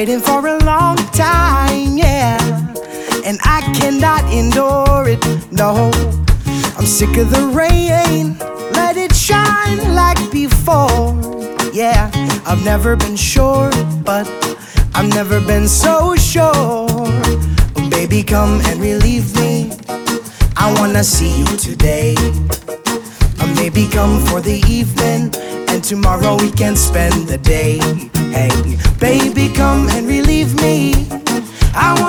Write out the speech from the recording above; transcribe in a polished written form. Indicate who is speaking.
Speaker 1: waiting for a long time, yeah, and I cannot endure it, no. I'm sick of the rain, let it shine like before, yeah. I've never been sure, but I've never been so sure. Oh, baby, come and relieve me, I wanna see you today. Maybe come for the evening, and tomorrow we can spend the day. Hey, baby, come and relieve me, I